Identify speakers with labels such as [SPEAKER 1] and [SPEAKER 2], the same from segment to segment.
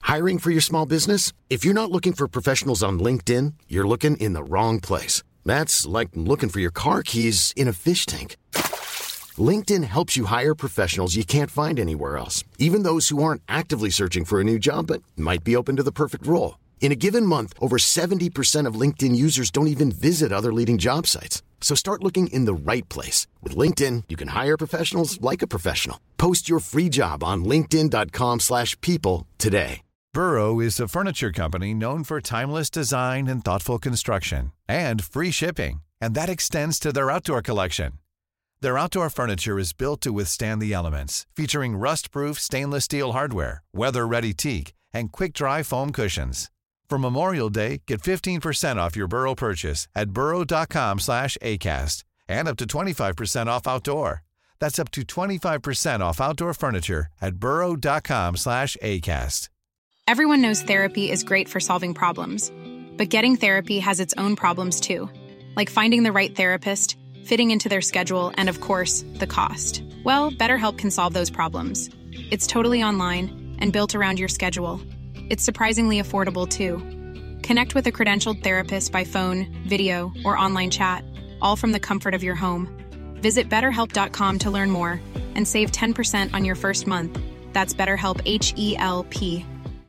[SPEAKER 1] Hiring for your small business? If you're not looking for professionals on LinkedIn, you're looking in the wrong place. That's like looking for your car keys in a fish tank. LinkedIn helps you hire professionals you can't find anywhere else, even those who aren't actively searching for a new job but might be open to the perfect role. In a given month, over 70% of LinkedIn users don't even visit other leading job sites. So start looking in the right place. With LinkedIn, you can hire professionals like a professional. Post your free job on linkedin.com/people today.
[SPEAKER 2] Burrow is a furniture company known for timeless design and thoughtful construction and free shipping, and that extends to their outdoor collection. Their outdoor furniture is built to withstand the elements, featuring rust-proof stainless steel hardware, weather-ready teak, and quick-dry foam cushions. For Memorial Day, get 15% off your Burrow purchase at burrow.com/ACAST and up to 25% off outdoor. That's up to 25% off outdoor furniture at burrow.com/ACAST.
[SPEAKER 3] Everyone knows therapy is great for solving problems, but getting therapy has its own problems too, like finding the right therapist, fitting into their schedule, and of course, the cost. Well, BetterHelp can solve those problems. It's totally online and built around your schedule. It's surprisingly affordable, too. Connect with a credentialed therapist by phone, video, or online chat, all from the comfort of your home. Visit BetterHelp.com to learn more and save 10% on your first month. That's BetterHelp, H-E-L-P.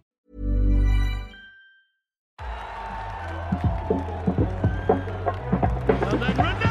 [SPEAKER 4] And then Ronaldo!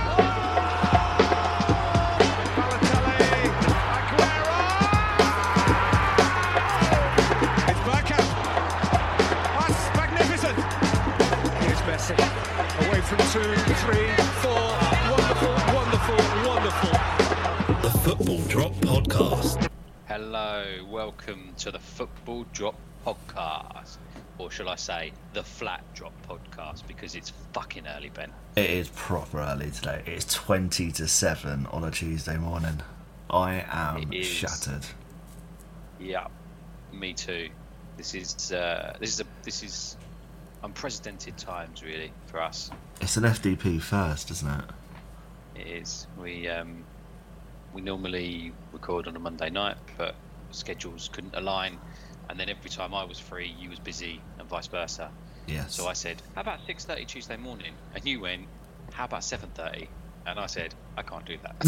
[SPEAKER 4] Away from 2, 3, 4. Wonderful, wonderful, wonderful.
[SPEAKER 5] The Football Drop Podcast.
[SPEAKER 6] Hello, welcome to the Football Drop Podcast. Or shall I say, the Flat Drop Podcast, because it's fucking early, Ben.
[SPEAKER 7] It is proper early today. It's 20 to 7 on a Tuesday morning. I am shattered.
[SPEAKER 6] Yeah, me too. This is unprecedented times, really, for us.
[SPEAKER 7] It's an FDP first, isn't it?
[SPEAKER 6] It is. We normally record on a Monday night, but schedules couldn't align, and then every time I was free, you was busy, and vice versa.
[SPEAKER 7] Yes.
[SPEAKER 6] So I said, "How about 6:30 Tuesday morning?" And you went, "How about 7:30?" And I said, "I can't do that."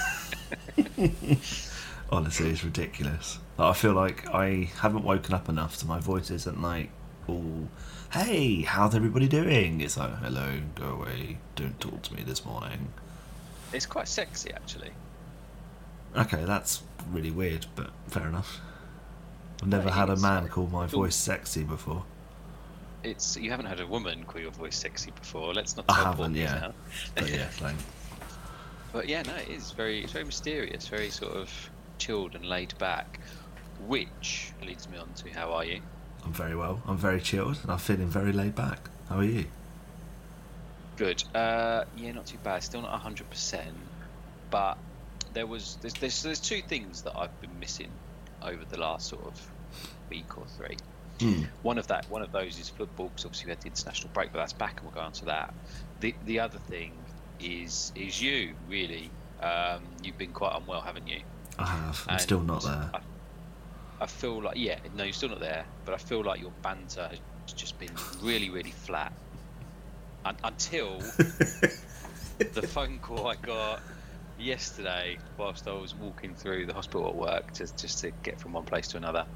[SPEAKER 7] Honestly, it's ridiculous. I feel like I haven't woken up enough, so my voice isn't like all, hey, how's everybody doing? It's like, hello, go away, don't talk to me this morning.
[SPEAKER 6] It's quite sexy, actually.
[SPEAKER 7] Okay, that's really weird, but fair enough. I've never had a man call my voice sexy before.
[SPEAKER 6] You haven't had a woman call your voice sexy before. Let's not.
[SPEAKER 7] I haven't, yeah. Now. But yeah, thanks.
[SPEAKER 6] But yeah, no, it's very mysterious, very sort of chilled and laid back. Which leads me on to, how are you?
[SPEAKER 7] I'm very well. I'm very chilled, and I'm feeling very laid back. How are you?
[SPEAKER 6] Good. Yeah, not too bad. Still not 100%, but there's two things that I've been missing over the last sort of week or three. One of those is football, because obviously we had the international break, but that's back, and we'll go on to that. The other thing is you, really. You've been quite unwell, haven't you?
[SPEAKER 7] I have. I'm still not there.
[SPEAKER 6] I feel like, you're still not there, but I feel like your banter has just been really, really flat. Until the phone call I got yesterday whilst I was walking through the hospital at work just to get from one place to another.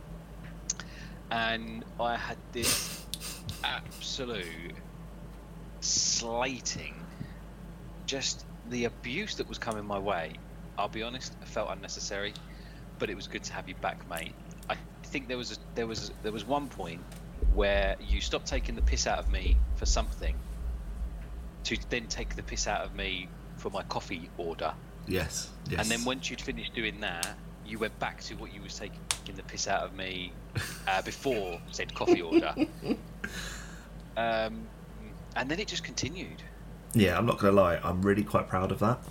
[SPEAKER 6] And I had this absolute slating, just the abuse that was coming my way. I'll be honest, I felt unnecessary, but it was good to have you back, mate. I think there was one point where you stopped taking the piss out of me for something to then take the piss out of me for my coffee order.
[SPEAKER 7] Yes.
[SPEAKER 6] And then once you'd finished doing that, you went back to what you was taking the piss out of me before said coffee order. And then it just continued.
[SPEAKER 7] Yeah, I'm not going to lie. I'm really quite proud of that.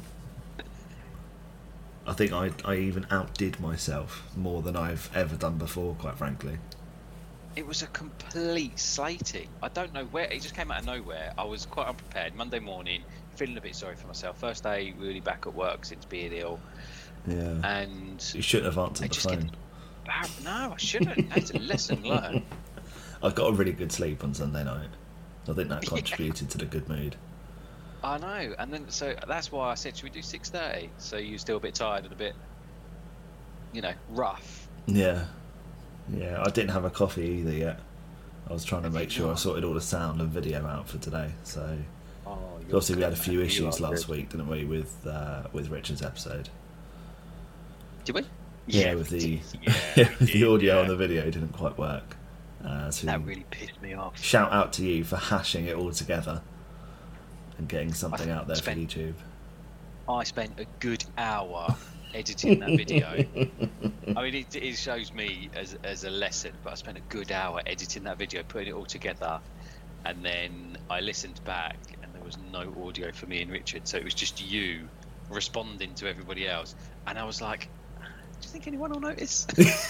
[SPEAKER 7] I think I even outdid myself more than I've ever done before, quite frankly.
[SPEAKER 6] It was a complete slating. I don't know where. It just came out of nowhere. I was quite unprepared. Monday morning, feeling a bit sorry for myself. First day really back at work since being ill.
[SPEAKER 7] Yeah.
[SPEAKER 6] And
[SPEAKER 7] you shouldn't have answered the phone.
[SPEAKER 6] No, I shouldn't. That's a lesson learned.
[SPEAKER 7] I got a really good sleep on Sunday night. I think that contributed to the good mood.
[SPEAKER 6] I know, and then so that's why I said, should we do 6:30? So you're still a bit tired and a bit, rough.
[SPEAKER 7] Yeah. I didn't have a coffee either yet. I was trying to make sure I sorted all the sound and video out for today. So obviously we had a few issues last week, didn't we, with Richard's episode?
[SPEAKER 6] Did we?
[SPEAKER 7] Yeah, with the the audio and the video didn't quite work. So
[SPEAKER 6] that really pissed me off.
[SPEAKER 7] Shout out to you for hashing it all together and getting something out there for YouTube.
[SPEAKER 6] I spent a good hour editing that video. I mean, it shows me as a lesson, but I spent a good hour editing that video, putting it all together, and then I listened back, and there was no audio for me and Richard, so it was just you responding to everybody else, and I was like, do you think anyone will notice?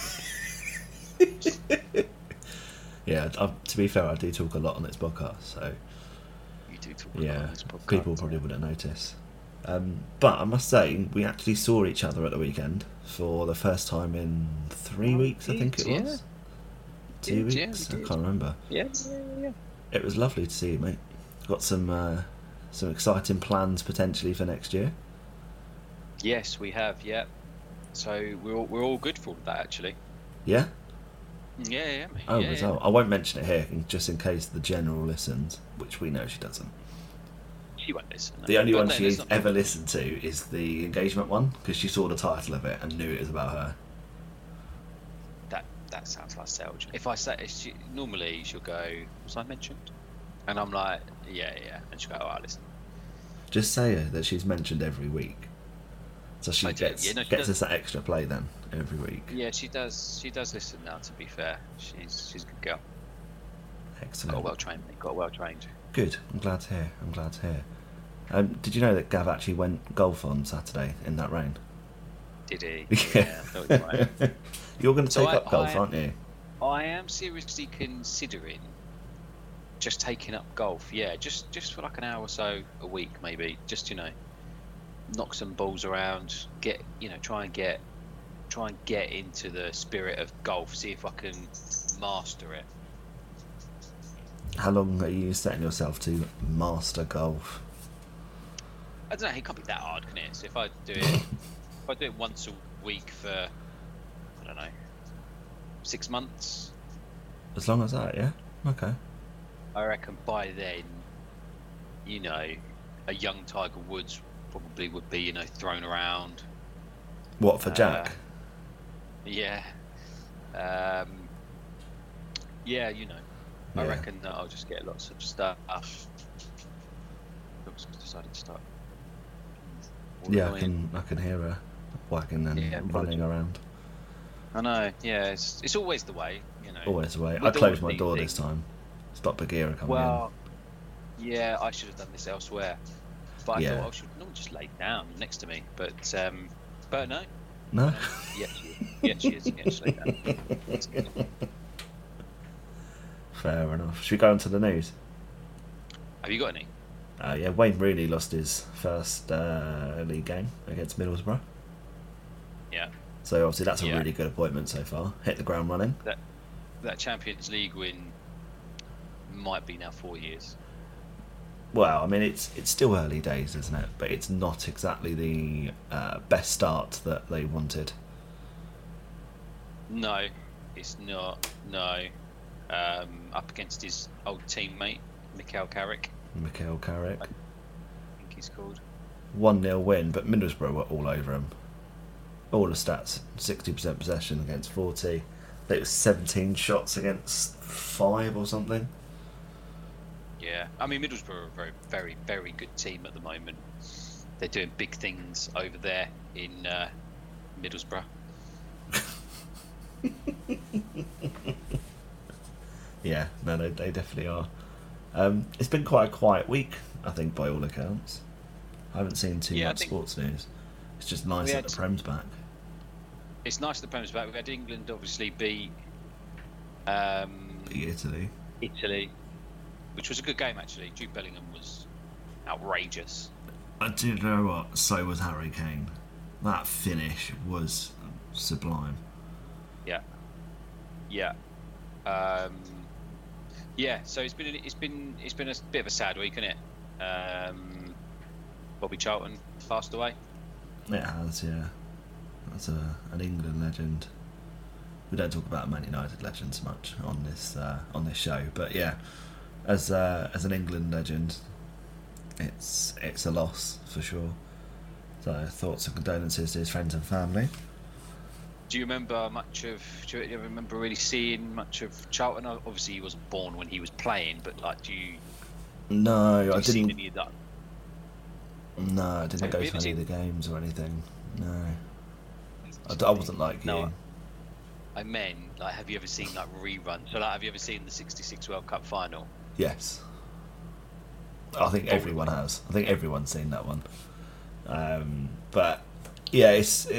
[SPEAKER 7] Yeah, to be fair, I do talk a lot on this podcast, so
[SPEAKER 6] you do talk a lot on this podcast.
[SPEAKER 7] People probably wouldn't notice. But I must say, we actually saw each other at the weekend for the first time in 3 weeks, I think it was. 2 weeks? I can't remember.
[SPEAKER 6] Yeah.
[SPEAKER 7] It was lovely to see you, mate. Got some exciting plans potentially for next year.
[SPEAKER 6] Yes, we have. Yeah. So we're all good for all of that, actually.
[SPEAKER 7] Yeah.
[SPEAKER 6] Yeah, mate.
[SPEAKER 7] Oh, result. I won't mention it here, just in case the general listens, which we know she doesn't.
[SPEAKER 6] She won't listen. No.
[SPEAKER 7] The only one she's ever listened to is the engagement one, because she saw the title of it and knew it was about her.
[SPEAKER 6] That sounds like Selge. If I say, normally she'll go, was I mentioned? And I'm like, yeah, and she'll go, listen.
[SPEAKER 7] Just say that she's mentioned every week, so she gets us that extra play then every week.
[SPEAKER 6] Yeah, she does. She does listen now. To be fair, she's a good girl.
[SPEAKER 7] Excellent.
[SPEAKER 6] Got well trained.
[SPEAKER 7] Good. I'm glad to hear. Did you know that Gav actually went golf on Saturday in that rain?
[SPEAKER 6] Did he?
[SPEAKER 7] Yeah.
[SPEAKER 6] I thought he might.
[SPEAKER 7] You're going to take up golf, aren't you?
[SPEAKER 6] I am seriously considering just taking up golf. Yeah, just for like an hour or so a week, maybe. Just knock some balls around. Try and get into the spirit of golf. See if I can master it.
[SPEAKER 7] How long are you setting yourself to master golf?
[SPEAKER 6] I don't know. It can't be that hard, can it? So if I do it once a week for, I don't know, 6 months.
[SPEAKER 7] As long as that, yeah. Okay.
[SPEAKER 6] I reckon by then, a young Tiger Woods probably would be, thrown around.
[SPEAKER 7] What, for Jack?
[SPEAKER 6] Yeah. I reckon that I'll just get lots of stuff. Oops, decided to start.
[SPEAKER 7] Yeah, I can hear her wagging and running around.
[SPEAKER 6] I know. Yeah, it's always the way,
[SPEAKER 7] Always the way. I closed my door this time. Stop Bagheera coming in.
[SPEAKER 6] Yeah, I should have done this elsewhere. But I thought I should not just lay down next to me. But no.
[SPEAKER 7] No?
[SPEAKER 6] Yes, she is. Yeah, just lay down. That's good.
[SPEAKER 7] Fair enough. Should we go on to the news?
[SPEAKER 6] Have you got any?
[SPEAKER 7] Wayne Rooney lost his first league game against Middlesbrough.
[SPEAKER 6] Yeah.
[SPEAKER 7] So obviously that's a really good appointment so far. Hit the ground running.
[SPEAKER 6] That Champions League win might be now 4 years.
[SPEAKER 7] Well, I mean it's still early days, isn't it? But it's not exactly the best start that they wanted.
[SPEAKER 6] No, it's not. No. Up against his old teammate, Mikel Carrick. I think he's called.
[SPEAKER 7] 1-0 win, but Middlesbrough were all over him. All the stats, 60% possession against 40. I think it was 17 shots against 5 or something.
[SPEAKER 6] Yeah, I mean Middlesbrough are a very, very, very good team at the moment. They're doing big things over there in Middlesbrough.
[SPEAKER 7] Yeah, no, they definitely are. It's been quite a quiet week, I think, by all accounts. I haven't seen too much sports news. It's just nice that the Prem's back.
[SPEAKER 6] It's nice that the Prem's back. We had England obviously beat
[SPEAKER 7] Italy,
[SPEAKER 6] which was a good game actually. Jude Bellingham was outrageous.
[SPEAKER 7] I do know what. So was Harry Kane. That finish was sublime.
[SPEAKER 6] Yeah. So it's been a bit of a sad week, isn't it? Bobby Charlton passed away.
[SPEAKER 7] It has, yeah. That's an England legend. We don't talk about Man United legends much on this show, but yeah, as an England legend, it's a loss for sure. So thoughts and condolences to his friends and family.
[SPEAKER 6] Do you remember do you remember really seeing much of Charlton? Obviously, he wasn't born when he was playing, but like,
[SPEAKER 7] No, I didn't.
[SPEAKER 6] See any of that?
[SPEAKER 7] No, I didn't go to any of the games or anything. No, I wasn't like you.
[SPEAKER 6] I meant, like, have you ever seen like reruns? So, like, have you ever seen the '66 World Cup final?
[SPEAKER 7] Yes. I think everyone has. I think everyone's seen that one. But yeah,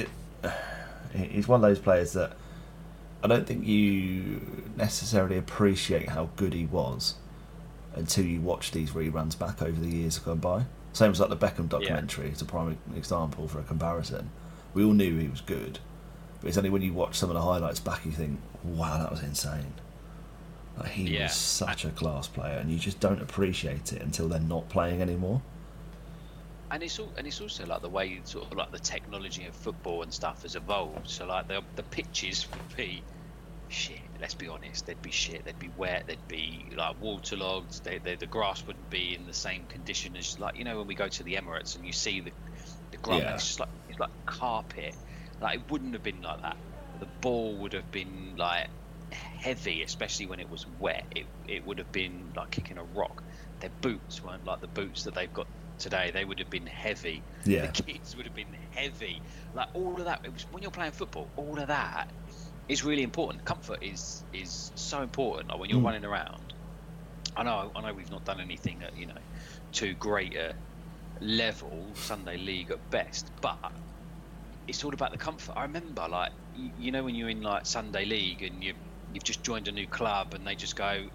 [SPEAKER 7] he's one of those players that I don't think you necessarily appreciate how good he was until you watch these reruns back over the years gone by. Same as like the Beckham documentary. It's a prime example for a comparison. We all knew he was good, but it's only when you watch some of the highlights back you think, wow, that was insane. Like, he was such a class player, and you just don't appreciate it until they're not playing anymore.
[SPEAKER 6] And it's also like the way sort of like the technology of football and stuff has evolved. So like the pitches would be shit. Let's be honest, they'd be shit. They'd be wet. They'd be like waterlogged. The grass wouldn't be in the same condition as, like, you know, when we go to the Emirates and you see the grass. Yeah. It's like carpet. Like, it wouldn't have been like that. The ball would have been like heavy, especially when it was wet. It would have been like kicking a rock. Their boots weren't like the boots that they've got today. They would have been heavy. The kids would have been heavy. Like, all of that, it was, when you're playing football, all of that is really important. Comfort is so important. Like, when you're running around, I know we've not done anything at, you know, too great a level, Sunday League at best, but it's all about the comfort. I remember, like, you know, when you're in like Sunday League and you've just joined a new club and they just go,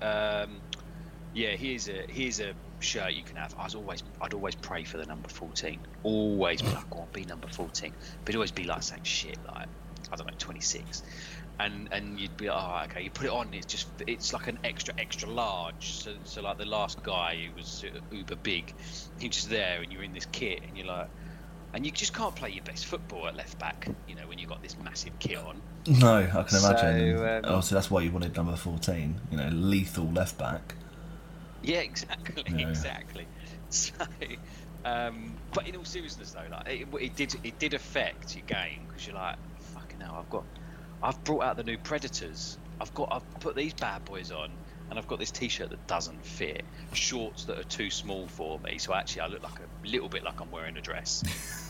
[SPEAKER 6] here's a shirt you can have. I'd always pray for the number 14. Always be like, go on, be number 14. But it'd always be like saying shit, like, I don't know, 26. And you'd be like, oh, okay, you put it on, it's like an extra large. So like the last guy who was uber big, he was just there and you're in this kit and you're like, and you just can't play your best football at left back, you know, when you've got this massive kit on.
[SPEAKER 7] No, I can imagine. So that's why you wanted number 14, you know, lethal left back.
[SPEAKER 6] Yeah, exactly. So, but in all seriousness though, like, it did affect your game, because you're like, fucking hell, I've brought out the new Predators. I've put these bad boys on, and I've got this T-shirt that doesn't fit, shorts that are too small for me. So actually, I look like a little bit like I'm wearing a dress.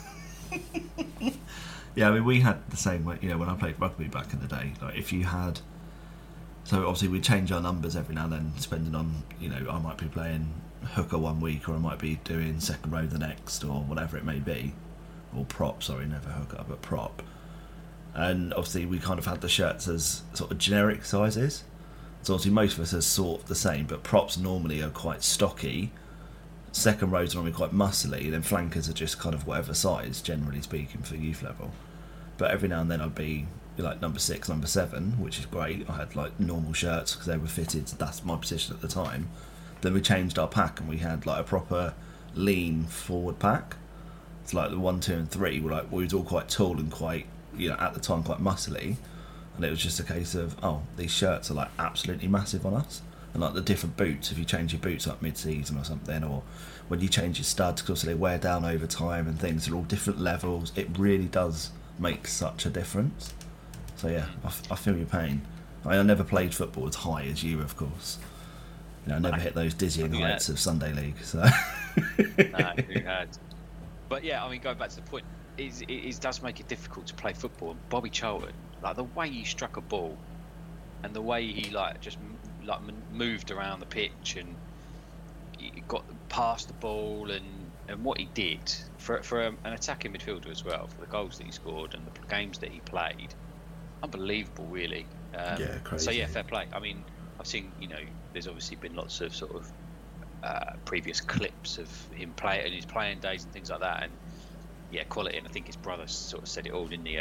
[SPEAKER 7] Yeah, I mean, we had the same way. You know, when I played rugby back in the day, like, if you had, so obviously we change our numbers every now and then, depending on, you know, I might be playing hooker one week, or I might be doing second row the next, or whatever it may be, or prop. Sorry, never hooker, but prop. And obviously we kind of had the shirts as sort of generic sizes. So obviously most of us are sort of the same, but props normally are quite stocky. Second rows are normally quite muscly, then flankers are just kind of whatever size, generally speaking, for youth level. But every now and then I'd be like number 6, number 7, which is great. I had like normal shirts because they were fitted. That's my position at the time. Then we changed our pack and we had like a proper lean forward pack. It's like the 1, 2 and 3 were like, we was all quite tall and quite, you know, at the time quite muscly. And it was just a case of, oh, these shirts are like absolutely massive on us. And like the different boots, if you change your boots up mid-season or something, or when you change your studs, because they wear down over time and things, they're all different levels. It really does make such a difference. So yeah, I feel your pain. I mean, I never played football as high as you, of course. You know, I never hit those dizzying heights of Sunday League. So.
[SPEAKER 6] No, who had? But yeah, I mean, going back to the point, it does make it difficult to play football. And Bobby Charlton, like the way he struck a ball, and the way he like just like moved around the pitch, and he got past the ball, and what he did for an attacking midfielder as well, for the goals that he scored and the games that he played, unbelievable, really.
[SPEAKER 7] Yeah, crazy.
[SPEAKER 6] So yeah, fair play. I mean, I've seen, you know, there's obviously been lots of sort of previous clips of him playing in his playing days and things like that, and yeah, quality. And I think his brother sort of said it all, didn't he?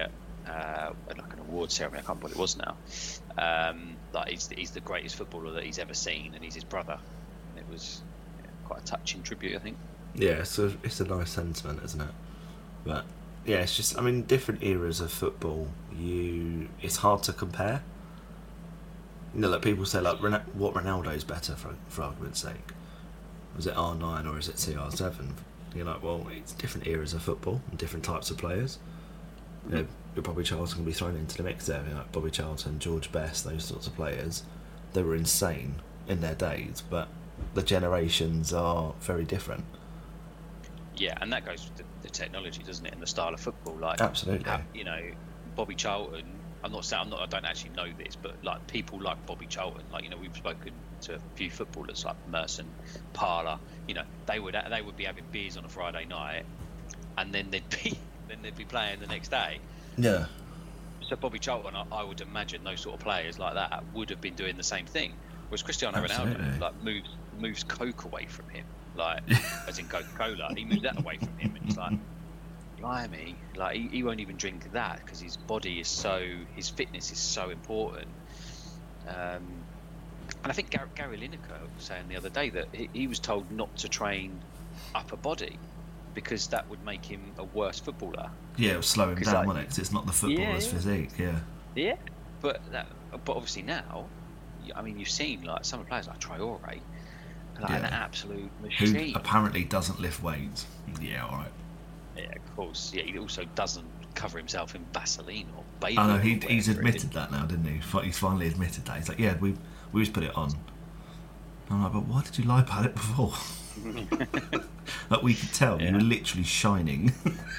[SPEAKER 6] like an award ceremony. I can't remember what it was now. Like he's the greatest footballer that he's ever seen, and he's his brother. And it was quite a touching tribute, I think.
[SPEAKER 7] Yeah, so it's a nice sentiment, isn't it? But yeah, it's just, I mean, different eras of football. It's hard to compare. You know, like people say, like, what Ronaldo's better for argument's sake? Was it R9 or is it CR7? You're like, well, it's different eras of football and different types of players. You know, Bobby Charlton can be thrown into the mix there. You know, like Bobby Charlton, George Best, those sorts of players. They were insane in their days, but the generations are very different.
[SPEAKER 6] Yeah, and that goes with the technology, doesn't it, and the style of football. Like,
[SPEAKER 7] absolutely.
[SPEAKER 6] You know, Bobby Charlton. I don't actually know this, but like people like Bobby Charlton, like, you know, we've spoken to a few footballers like Merson, Parler. You know, they would be having beers on a Friday night, and then they'd be playing the next day.
[SPEAKER 7] Yeah.
[SPEAKER 6] So Bobby Charlton, I would imagine those sort of players like that would have been doing the same thing. Whereas Cristiano Ronaldo, like, moves Coke away from him, like as in Coca-Cola, he moves that away from him, and it's like, blimey, like he won't even drink that because his fitness is so important. And I think Gary Lineker was saying the other day that he was told not to train upper body because that would make him a worse footballer.
[SPEAKER 7] Yeah, it would slow him down,
[SPEAKER 6] like,
[SPEAKER 7] wouldn't it? Because it's not the footballer's physique.
[SPEAKER 6] Yeah, but obviously now, I mean, you've seen like some of the players like Traore, like an absolute machine.
[SPEAKER 7] Who apparently doesn't lift weights. Yeah, all right.
[SPEAKER 6] Yeah, of course. Yeah, he also doesn't cover himself in Vaseline or baby.
[SPEAKER 7] I know, he's admitted that now, didn't he? He's finally admitted that. He's like, yeah, we just put it on. I'm like, but why did you lie about it before? Like, we could tell you were literally shining.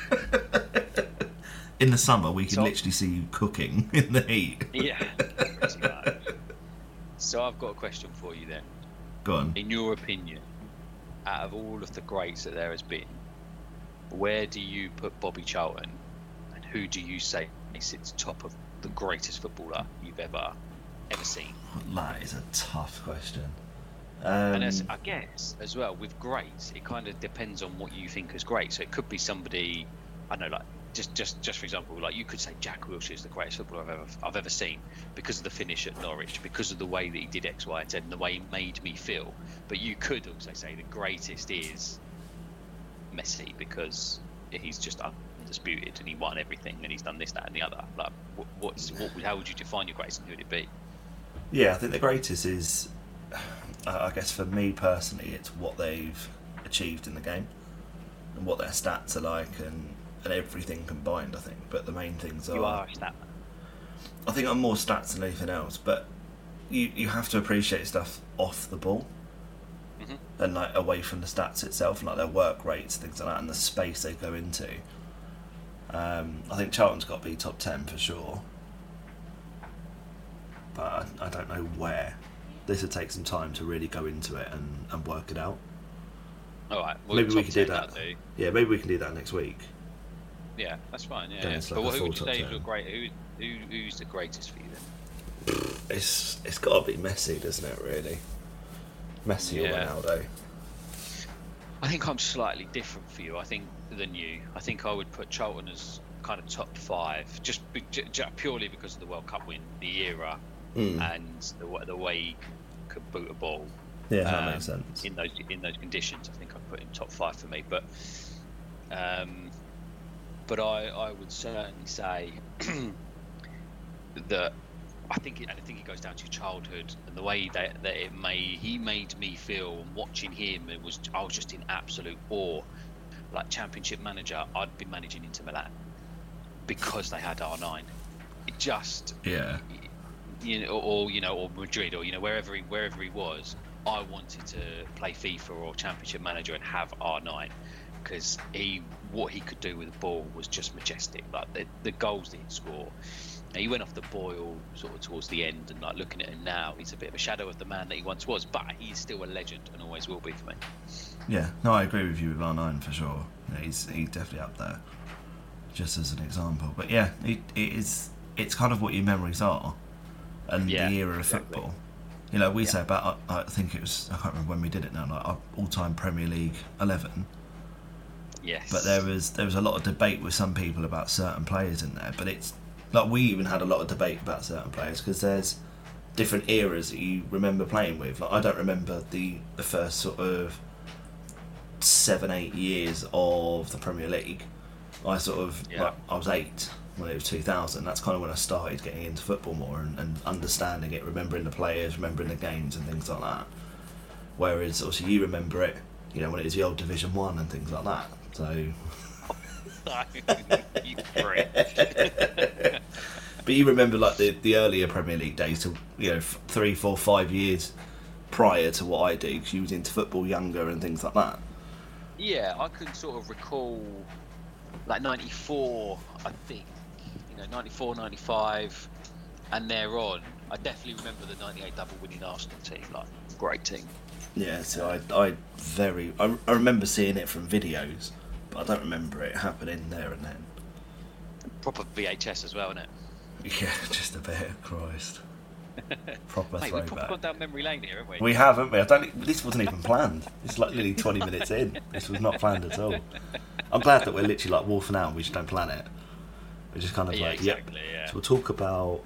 [SPEAKER 7] In the summer, we could literally see you cooking in the heat.
[SPEAKER 6] Yeah, pretty much. So I've got a question for you then.
[SPEAKER 7] Go on.
[SPEAKER 6] In your opinion, out of all of the greats that there has been, where do you put Bobby Charlton, and who do you say sits top of the greatest footballer you've ever seen?
[SPEAKER 7] That is a tough question.
[SPEAKER 6] And I guess as well with greats, it kind of depends on what you think is great. So it could be somebody, I don't know, like just for example, like you could say Jack Wilshere is the greatest footballer I've ever seen because of the finish at Norwich, because of the way that he did X, Y, and Z, and the way he made me feel. But you could also say the greatest is Messi because he's just undisputed and he won everything and he's done this, that, and the other. Like, how would you define your greatest, and who would it be?
[SPEAKER 7] Yeah, I think the greatest is, I guess for me personally, it's what they've achieved in the game and what their stats are like and everything combined, I think. But the main things are...
[SPEAKER 6] You are a stat man.
[SPEAKER 7] I think I'm more stats than anything else, but you have to appreciate stuff off the ball. And like away from the stats itself, like their work rates, things like that, and the space they go into. I think Charlton's got to be top 10 for sure, but I don't know where. This would take some time to really go into it and work it out.
[SPEAKER 6] All right, well,
[SPEAKER 7] maybe we can do that. Yeah, maybe we can do that next week.
[SPEAKER 6] Yeah, that's fine. Yeah,
[SPEAKER 7] Like,
[SPEAKER 6] but who would you say is your great? Who's the greatest for you then?
[SPEAKER 7] It's got to be Messi, doesn't it? Really, Messi or Ronaldo.
[SPEAKER 6] I think I'm slightly different for you. I think than you. I think I would put Charlton as kind of top 5, just purely because of the World Cup win, the era, and the way he could boot a ball.
[SPEAKER 7] Yeah, that makes sense.
[SPEAKER 6] In those conditions, I think I'd put him top 5 for me. But I would certainly say that I think it goes down to childhood and the way that he made me feel. Watching him, I was just in absolute awe. Like Championship manager, I'd been managing Inter Milan because they had R9. It just or Madrid or wherever he was. I wanted to play FIFA or Championship Manager and have R9 because what he could do with the ball was just majestic. Like the goals that he'd score. Now, he went off the boil sort of towards the end, and like looking at him now, he's a bit of a shadow of the man that he once was. But he's still a legend and always will be for me. Yeah,
[SPEAKER 7] no, I agree with you with R9 for sure. Yeah, he's definitely up there, just as an example. But yeah, it's kind of what your memories are, and the era of football. We say about, I think it was, I can't remember when we did it now, like our all-time Premier League 11.
[SPEAKER 6] Yes.
[SPEAKER 7] But there was a lot of debate with some people about certain players in there, but it's Like, we even had a lot of debate about certain players because there's different eras that you remember playing with. Like, I don't remember the first sort of 7-8 years of the Premier League. I sort of, like, I was 8 when it was 2000. That's kind of when I started getting into football more and understanding it, remembering the players, remembering the games and things like that. Whereas, obviously, you remember it, you know, when it was the old Division 1 and things like that. So...
[SPEAKER 6] You prick.
[SPEAKER 7] But you remember, like, the earlier Premier League days, to, you know, 3, 4, 5 years prior to what I do, because you was into football younger and things like that.
[SPEAKER 6] Yeah, I can sort of recall, like, 94, I think, you know, 94, 95, and thereon. I definitely remember the 98 double-winning Arsenal team, like, great team.
[SPEAKER 7] Yeah, so I remember seeing it from videos, but I don't remember it happening there and then.
[SPEAKER 6] Proper VHS as well, isn't it?
[SPEAKER 7] Yeah, just a bit. Christ. Proper
[SPEAKER 6] Mate,
[SPEAKER 7] throwback.
[SPEAKER 6] we've probably gone down memory lane here, haven't we?
[SPEAKER 7] We have, haven't we? This wasn't even planned. It's like nearly 20 minutes in. This was not planned at all. I'm glad that we're literally like wolfing out and we just don't plan it. We're just kind of like,
[SPEAKER 6] exactly,
[SPEAKER 7] yep.
[SPEAKER 6] Yeah.
[SPEAKER 7] So we'll talk about...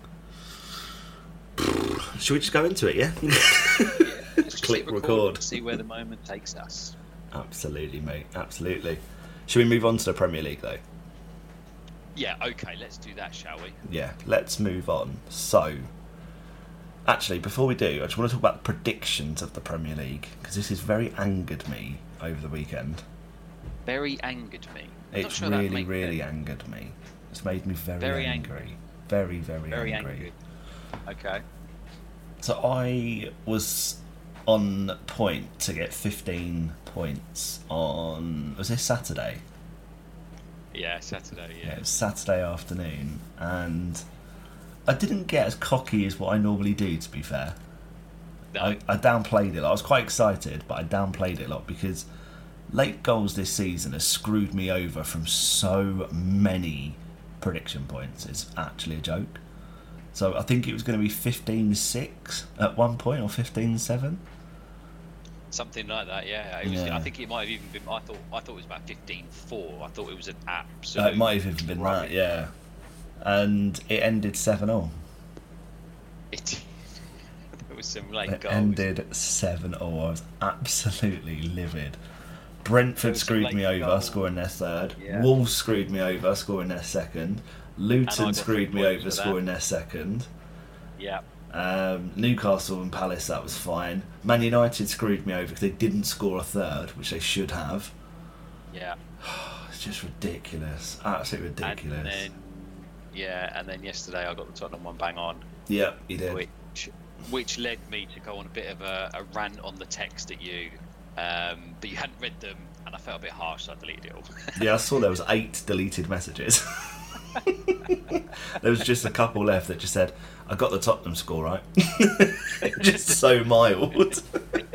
[SPEAKER 7] Should we just go into it, yeah?
[SPEAKER 6] Let's just
[SPEAKER 7] Click
[SPEAKER 6] hit
[SPEAKER 7] record.
[SPEAKER 6] See where the moment takes us.
[SPEAKER 7] Absolutely, mate. Absolutely. Should we move on to the Premier League, though?
[SPEAKER 6] Yeah, okay, let's do that, shall we?
[SPEAKER 7] Yeah, let's move on. So, actually, before we do, I just want to talk about the predictions of the Premier League, because this has very angered me over the weekend.
[SPEAKER 6] Very angered me.
[SPEAKER 7] It's really angered me. It's made me very angry. Very, very angry.
[SPEAKER 6] Okay.
[SPEAKER 7] So I was on point to get 15 points on... Was this Saturday?
[SPEAKER 6] Yeah, Saturday, yeah.
[SPEAKER 7] It was Saturday afternoon, and I didn't get as cocky as what I normally do, to be fair.
[SPEAKER 6] No.
[SPEAKER 7] I downplayed it. I was quite excited, but I downplayed it a lot because late goals this season has screwed me over from so many prediction points. It's actually a joke. So I think it was going to be 15-6 at one point, or 15-7.
[SPEAKER 6] Something like that, yeah. It was, I think it might have even been. I thought it was about 15-4. I thought it was an absolute.
[SPEAKER 7] It might have even been that, yeah. And it ended 7-0.
[SPEAKER 6] There was some late goals.
[SPEAKER 7] It ended 7-0. I was absolutely livid. Brentford screwed me over, scoring their third. Yeah. Wolves screwed me over, scoring their second. Luton screwed me over, scoring their second.
[SPEAKER 6] Yeah.
[SPEAKER 7] Newcastle and Palace, that was fine. Man United screwed me over because they didn't score a third, which they should have.
[SPEAKER 6] Yeah.
[SPEAKER 7] It's just ridiculous. Absolutely ridiculous.
[SPEAKER 6] And then yesterday I got the Tottenham one bang on.
[SPEAKER 7] Yeah, you did.
[SPEAKER 6] Which led me to go on a bit of a rant on the text at you. But you hadn't read them, and I felt a bit harsh, so I deleted it all.
[SPEAKER 7] Yeah, I saw there was 8 deleted messages. There was just a couple left that just said, I got the Tottenham score right. Just so mild.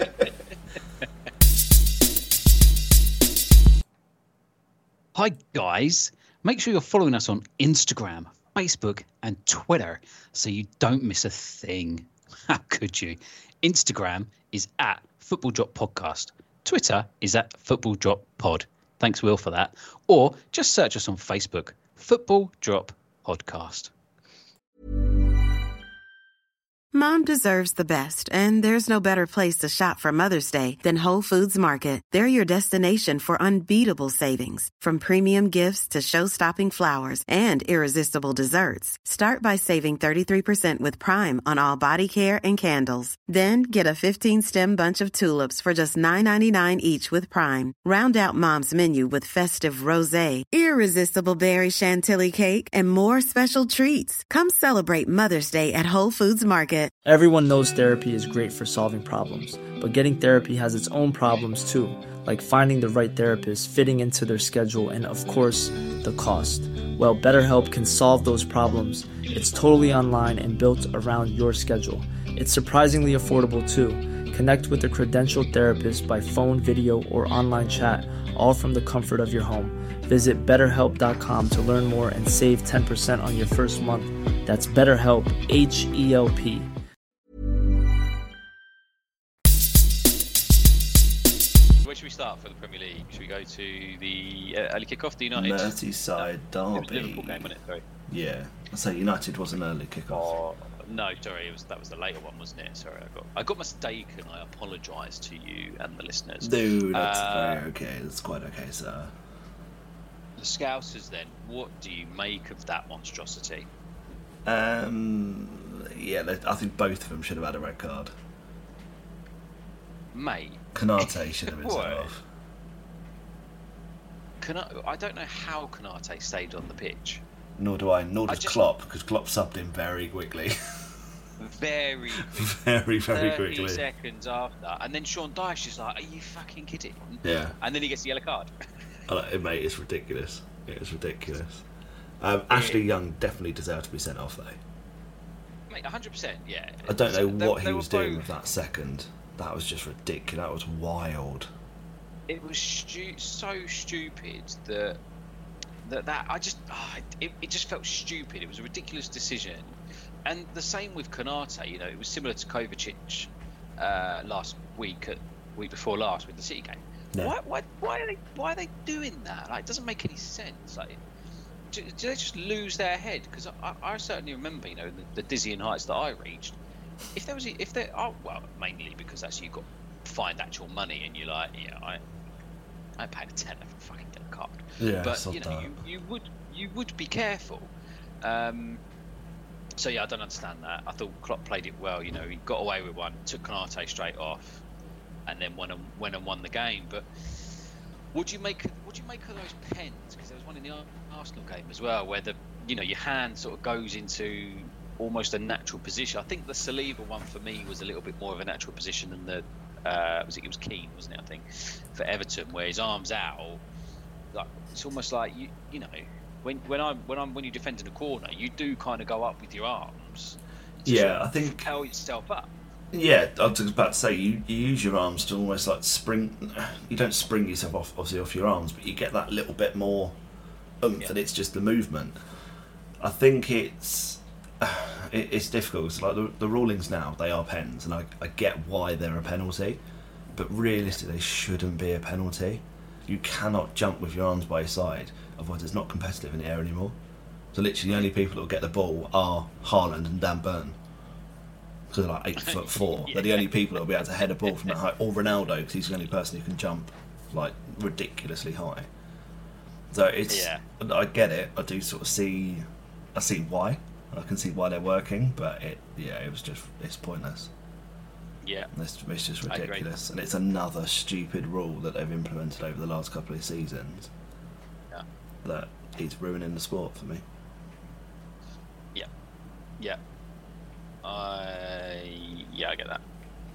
[SPEAKER 8] Hi guys, make sure you're following us on Instagram, Facebook and Twitter so you don't miss a thing. How could you? Instagram is at Football Drop Podcast. Twitter is at Football Drop Pod. Thanks, Will, for that. Or just search us on Facebook, Football Drop Podcast.
[SPEAKER 9] Mom deserves the best, and there's no better place to shop for Mother's Day than Whole Foods Market. They're your destination for unbeatable savings, from premium gifts to show-stopping flowers and irresistible desserts. Start by saving 33% with Prime on all body care and candles. Then get a 15-stem bunch of tulips for just $9.99 each with Prime. Round out Mom's menu with festive rosé, irresistible berry chantilly cake, and more special treats. Come celebrate Mother's Day at Whole Foods Market.
[SPEAKER 10] Everyone knows therapy is great for solving problems, but getting therapy has its own problems too, like finding the right therapist, fitting into their schedule, and of course, the cost. Well, BetterHelp can solve those problems. It's totally online and built around your schedule. It's surprisingly affordable too. Connect with a credentialed therapist by phone, video, or online chat, all from the comfort of your home. Visit BetterHelp.com to learn more and save 10% on your first month. That's BetterHelp, H-E-L-P.
[SPEAKER 6] Where should we start for the Premier League? Should we go to the early kick-off, the United?
[SPEAKER 7] Merseyside derby.
[SPEAKER 6] It was a Liverpool game, wasn't it? Sorry.
[SPEAKER 7] Yeah. So United was an early kickoff.
[SPEAKER 6] No, sorry, that was the later one, wasn't it? Sorry, I got mistaken. I apologise to you and the listeners.
[SPEAKER 7] No, that's very okay. That's quite okay, sir.
[SPEAKER 6] The Scousers, then, what do you make of that monstrosity?
[SPEAKER 7] Yeah, I think both of them should have had a red card.
[SPEAKER 6] Mate,
[SPEAKER 7] Canate should have been sent off.
[SPEAKER 6] I don't know how Canate stayed on the pitch.
[SPEAKER 7] Nor do I. Nor does Klopp, because Klopp subbed him very quickly.
[SPEAKER 6] Very quickly.
[SPEAKER 7] very
[SPEAKER 6] 30
[SPEAKER 7] quickly.
[SPEAKER 6] seconds after. And then Sean Dyche is like, are you fucking kidding?
[SPEAKER 7] Yeah.
[SPEAKER 6] And then he gets the yellow card.
[SPEAKER 7] Mate, it's ridiculous. It is ridiculous. Ashley Young definitely deserved to be sent off, though.
[SPEAKER 6] Mate, 100%, yeah.
[SPEAKER 7] I don't know what he was doing with that second. That was just ridiculous. That was wild.
[SPEAKER 6] It was so stupid that it just felt stupid. It was a ridiculous decision, and the same with Canate. You know, it was similar to Kovacic last week, week before last with the City game. Yeah. Why are they doing that? Like, it doesn't make any sense. Like, do they just lose their head? Because I certainly remember, you know, the dizzying heights that I reached. Mainly because actually you've got to find actual money, and you're like, yeah, I paid a tenner for a fucking yellow card.
[SPEAKER 7] Yeah,
[SPEAKER 6] but you know, you would be careful. So yeah, I don't understand that. I thought Klopp played it well. You know, he got away with one, took Canate straight off, and then went and won the game. But what do you make of those pens? Because there was one in the Arsenal game as well, where your hand sort of goes into almost a natural position. I think the Saliba one for me was a little bit more of a natural position than the it was Keane, wasn't it? I think for Everton, where his arms out, like it's almost like you know when you defend in a corner, you do kind of go up with your arms.
[SPEAKER 7] I think
[SPEAKER 6] propel yourself up.
[SPEAKER 7] Yeah, I was about to say you use your arms to almost like spring. You don't spring yourself obviously off your arms, but you get that little bit more oomph, and it's just the movement. I think it's difficult. It's like the rulings now, they are pens, and I get why they're a penalty, but realistically they shouldn't be a penalty. You cannot jump with your arms by your side, otherwise it's not competitive in the air anymore. So literally the only people that will get the ball are Haaland and Dan Burn, because they're like 8'4". They're the only people that will be able to head a ball from that height, or Ronaldo, because he's the only person who can jump like ridiculously high. So I get it. I do sort of see why. I can see why they're working, but it's pointless.
[SPEAKER 6] Yeah,
[SPEAKER 7] it's just ridiculous, and it's another stupid rule that they've implemented over the last couple of seasons.
[SPEAKER 6] Yeah,
[SPEAKER 7] that is ruining the sport for me.
[SPEAKER 6] Yeah. I get that.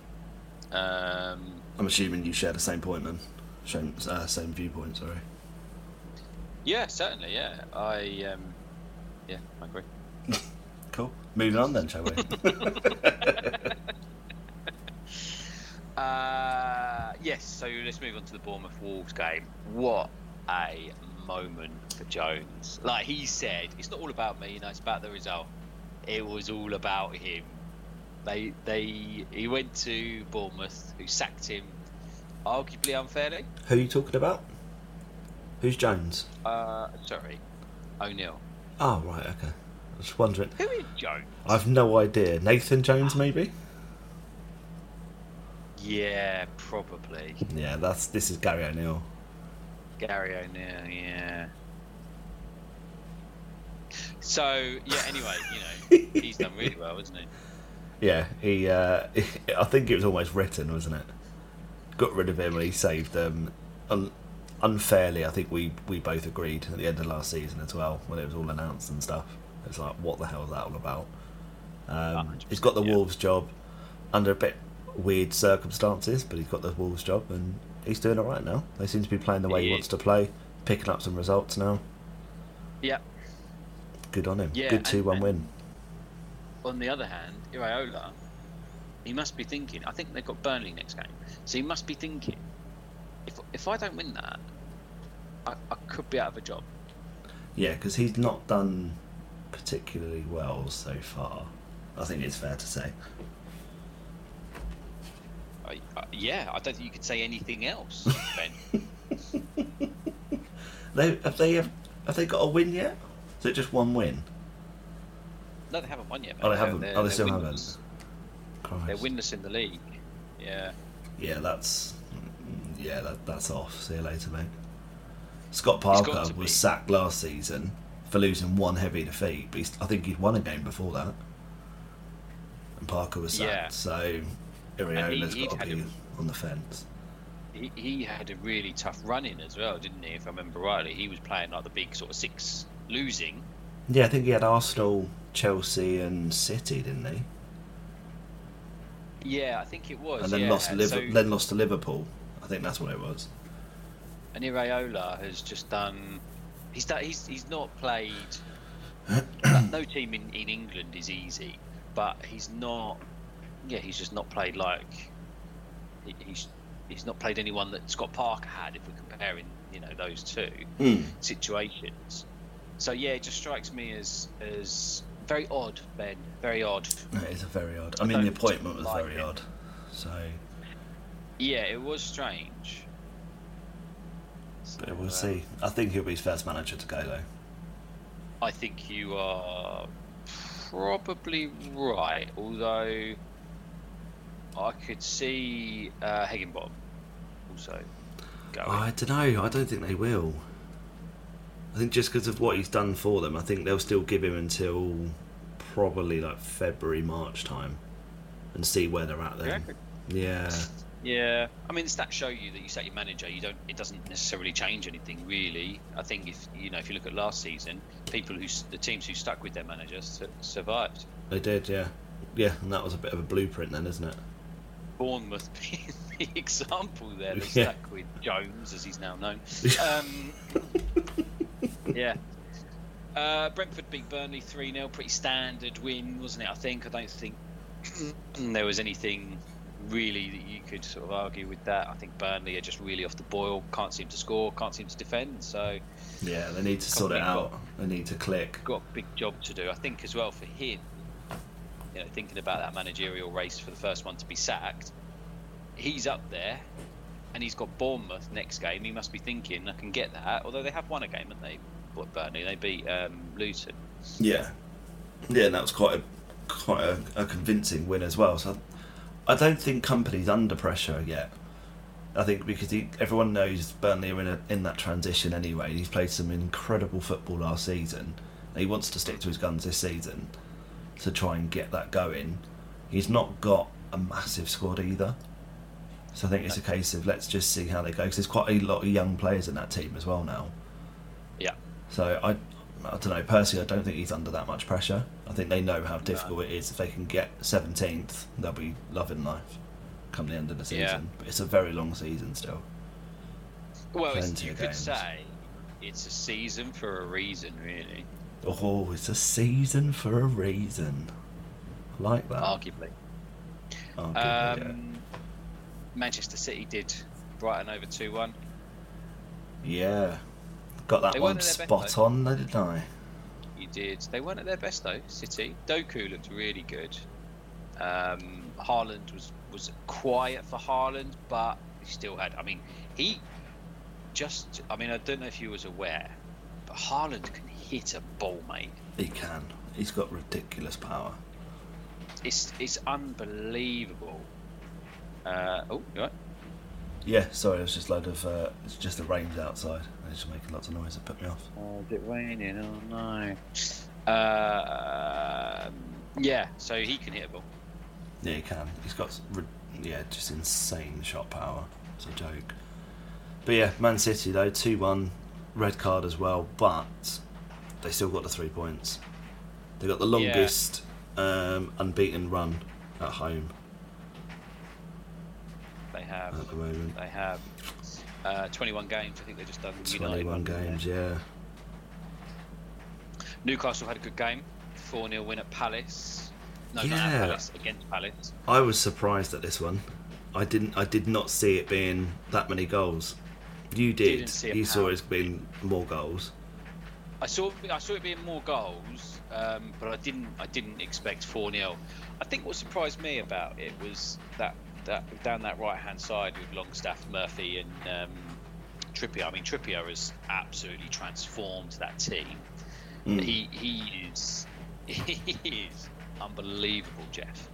[SPEAKER 7] I'm assuming you share the same point then, same viewpoint. Sorry.
[SPEAKER 6] Yeah, certainly. Yeah, I agree.
[SPEAKER 7] Cool. Moving on then, shall we?
[SPEAKER 6] Yes, so let's move on to the Bournemouth Wolves game. What a moment for Jones. Like he said, it's not all about me, it's about the result. It was all about him. He went to Bournemouth, who sacked him arguably unfairly.
[SPEAKER 7] Who are you talking about? Who's Jones?
[SPEAKER 6] Sorry, O'Neill.
[SPEAKER 7] Oh, right, okay. I was wondering.
[SPEAKER 6] Who is Jones?
[SPEAKER 7] I've no idea. Nathan Jones, maybe?
[SPEAKER 6] Yeah, probably.
[SPEAKER 7] Yeah, this is Gary O'Neill.
[SPEAKER 6] Gary O'Neill, yeah. So, yeah, anyway, he's done really well, hasn't he?
[SPEAKER 7] Yeah, I think it was almost written, wasn't it? Got rid of him and he saved them. Unfairly, I think we both agreed at the end of last season as well, when it was all announced and stuff. It's like, what the hell is that all about? He's got the Wolves job under a bit weird circumstances, but he's got the Wolves job and he's doing all right now. They seem to be playing the way he wants to play, picking up some results now.
[SPEAKER 6] Yeah.
[SPEAKER 7] Good on him.
[SPEAKER 6] Yeah,
[SPEAKER 7] good 2-1 win.
[SPEAKER 6] On the other hand, Iraola, he must be thinking, I think they've got Burnley next game, so he must be thinking, if I don't win that, I could be out of a job.
[SPEAKER 7] Yeah, because he's not done particularly well so far. I think it's fair to say.
[SPEAKER 6] Yeah, I don't think you could say anything else, Ben.
[SPEAKER 7] Have they got a win yet? Is it just one win?
[SPEAKER 6] No, they haven't won yet. Mate.
[SPEAKER 7] Oh, they haven't. They still
[SPEAKER 6] winless.
[SPEAKER 7] haven't.
[SPEAKER 6] They're winless in the league. Yeah.
[SPEAKER 7] Yeah, that's off. See you later, mate. Scott Parker was sacked last season for losing one heavy defeat, but I think he'd won a game before that. And Parker was sacked, so Iraola's got to be on the fence.
[SPEAKER 6] He had a really tough run-in as well, didn't he? If I remember rightly, he was playing like the big sort of six, losing.
[SPEAKER 7] Yeah, I think he had Arsenal, Chelsea, and City, didn't he?
[SPEAKER 6] Yeah, I think it was.
[SPEAKER 7] And then lost to Liverpool. I think that's what it was.
[SPEAKER 6] And Iraola has just done. He's not played. No team in England is easy, but he's not. Yeah, he's just not played like. He's not played anyone that Scott Parker had. If we're comparing, those two situations. So yeah, it just strikes me as very odd, Ben. Very odd.
[SPEAKER 7] It is very odd. I mean, the appointment was very odd. So.
[SPEAKER 6] Yeah, it was strange.
[SPEAKER 7] But we'll see. I think he'll be his first manager to go, though.
[SPEAKER 6] I think you are probably right, although I could see Higginbottom also going.
[SPEAKER 7] I don't know. I don't think they will. I think just because of what he's done for them, I think they'll still give him until probably like February, March time and see where they're at then. Yeah.
[SPEAKER 6] Yeah, I mean, the stats show you that you set your manager. It doesn't necessarily change anything really. I think if you look at last season, the teams who stuck with their managers survived.
[SPEAKER 7] They did, yeah, and that was a bit of a blueprint then, isn't it?
[SPEAKER 6] Bournemouth being the example there. They stuck with Jones, as he's now known. Yeah. Brentford beat Burnley 3-0, pretty standard win, wasn't it? I don't think there was anything really that you could sort of argue with that. I think Burnley are just really off the boil, can't seem to score, can't seem to defend, so
[SPEAKER 7] yeah, they need to sort it out. They need to click.
[SPEAKER 6] Got a big job to do. I think as well for him, thinking about that managerial race for the first one to be sacked, he's up there and he's got Bournemouth next game. He must be thinking, I can get that, although they have won a game, haven't they? Burnley, they beat Luton.
[SPEAKER 7] Yeah, and that was quite a convincing win as well. So I don't think Kompany's under pressure yet. I think because everyone knows Burnley are in that transition anyway. He's played some incredible football last season. He wants to stick to his guns this season to try and get that going. He's not got a massive squad either. So I think it's a case of let's just see how they go. Because there's quite a lot of young players in that team as well now.
[SPEAKER 6] Yeah.
[SPEAKER 7] So I don't know, personally I don't think he's under that much pressure. I think they know how difficult it is. If they can get 17th, they'll be loving life come the end of the season. Yeah. But it's a very long season still.
[SPEAKER 6] Well, you could say it's a season for a reason, really.
[SPEAKER 7] Oh, it's a season for a reason. I like that.
[SPEAKER 6] Arguably.
[SPEAKER 7] Yeah.
[SPEAKER 6] Manchester City did Brighton over 2-1.
[SPEAKER 7] Yeah. Got that one spot on, didn't I?
[SPEAKER 6] You did. They weren't at their best though, City. Doku looked really good. Haaland was quiet for Haaland, but he still had. I don't know if you was aware, but Haaland can hit a ball, mate.
[SPEAKER 7] He can. He's got ridiculous power.
[SPEAKER 6] It's unbelievable. You right?
[SPEAKER 7] Yeah, sorry, it was just a load of. It's just the rain's outside. It's just making lots of noise. It put me off.
[SPEAKER 6] Oh, is it raining? Oh no. Yeah, so he can hit a ball.
[SPEAKER 7] Yeah, he can. He's got just insane shot power. It's a joke. But yeah, Man City though 2-1, red card as well, but they still got the 3 points. They got the longest unbeaten run at home.
[SPEAKER 6] They have.
[SPEAKER 7] At the moment.
[SPEAKER 6] They have 21 games. I think they've just done.
[SPEAKER 7] 21 games, yeah.
[SPEAKER 6] Newcastle had a good game. 4-0 win at Palace. No, not at Palace, against Palace.
[SPEAKER 7] I was surprised at this one. I did not see it being that many goals. You did. You saw it being more goals.
[SPEAKER 6] I saw it being more goals, but I didn't expect 4-0. I think what surprised me about it was that down that right hand side with Longstaff, Murphy, and Trippier. I mean, Trippier has absolutely transformed that team. He is is unbelievable, Jeff.